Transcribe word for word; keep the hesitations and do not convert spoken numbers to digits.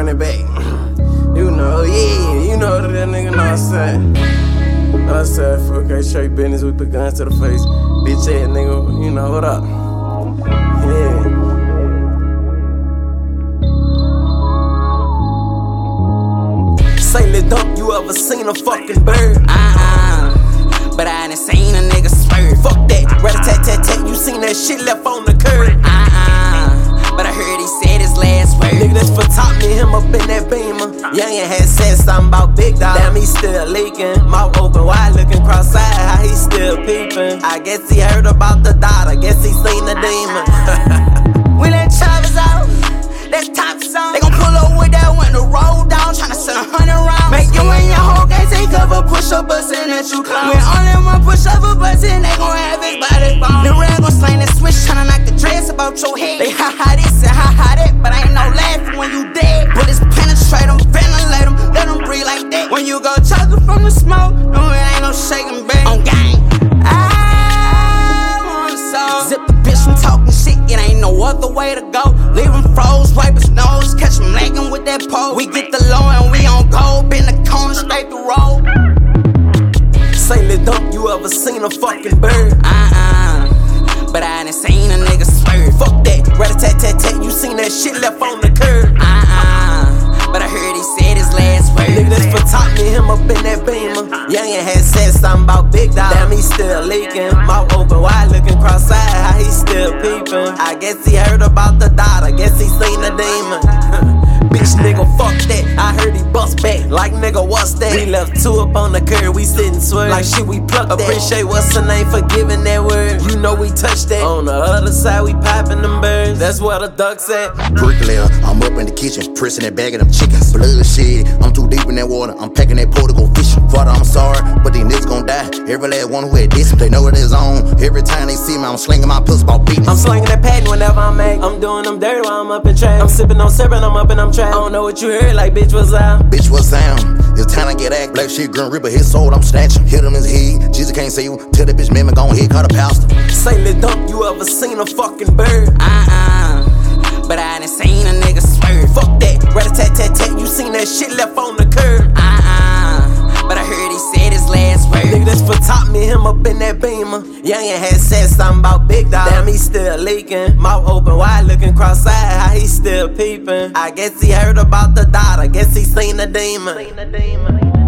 run it back. You know, yeah, you know that nigga know what I'm saying. Know what I'm saying, fuck that straight business, we put guns to the face. Bitch ass nigga, you know what up. Yeah. Say lil' dump, you ever seen a fucking bird? Uh-uh, but I ain't seen a nigga swerve. Fuck that, rat-a-tat-tat-tat, you seen that shit left on the curb. Uh-uh, but I heard he said his last word. Nigga, that's for top me, him up in that beamer. Youngin' had said something about big dog. Damn, he still leaking. Mouth open wide, looking cross-eyed, how he still peeping. I guess he heard about the dot, I guess he seen the demon. We let choppers out, that's top song. They gon' pull up with that window roll down, tryna send a hundred rounds. Make you and your whole gang take cover, push up bustin' at you clown. When only one push up a bustin', they gon' have his body bomb. The red gon' slang that switch, tryna knock the dress about your head. They ha ha this and ha ha that, but ain't no laughing when you dead. Bullets penetrate them, ventilate them, let them breathe like that. When you go chocolate from the smoke, no it ain't no shaking back. On gang, I want soul. Zip the bitch from talking shit, it ain't no other way to go. Leave him froze, wipe his nose, catch him lagging with that pole. We get the low and we on gold, bend the corner straight the road. Say lil' dump, you ever seen a fucking bird? Uh-uh, but I ain't seen a nigga swerve. Fuck that, rat-a-tat-tat-tat, you seen that shit left on the curb. Uh-uh, but I heard he said his last word. Nigga, that's for top me, him up in that beamer. Youngin' had said something about big dog. Damn, he still leaking. Mouth open wide, looking cross-eyed, how he still peeping. I guess he heard about the dot, I guess he seen the demon. Bitch nigga, fuck that, I heard he bust back. Like nigga, what's that? We left two up on the curb, we sittin' swerve. Like shit, we plucked that. Appreciate what's the name for giving that word. You know we touched that. On the other side, we poppin' them birds. That's where the ducks at. Bricklayer, I'm up in the kitchen, pressing that bag of them chickens. Blood shit, I'm too deep in that water. I'm packing that pole to go fishing. Father, I'm sorry, but these niggas gon' die. Every last one who had this, they know what it's on. Every time they see me, I'm slinging my pistol about beating. I'm slinging that patent whenever I'm mad. I'm doing them dirty while I'm up in trap. I'm sipping on syrup, I'm up and I'm trapped. I don't know what you heard, like bitch was out. Bitch, what's down? It's time to get act. Black shit, Grim Reaper, his soul, I'm snatching. Hit him in his head. Jesus can't say you. Tell that bitch, man, gon' hit, call the pastor. Say lil' dump, you ever seen a fucking bird? Uh-uh, but I ain't seen a nigga swerve. Fuck that, rat-a-tat-tat-tat, you seen that shit left on the curb. Uh-uh, but I heard he said his last word. Nigga, that's for top me, him up in that beamer. Youngin' had said something about big dog. Damn, he still leaking. Mouth open wide, looking cross-eyed, how he still peeping. I guess he heard about the dot, I guess he seen the demon.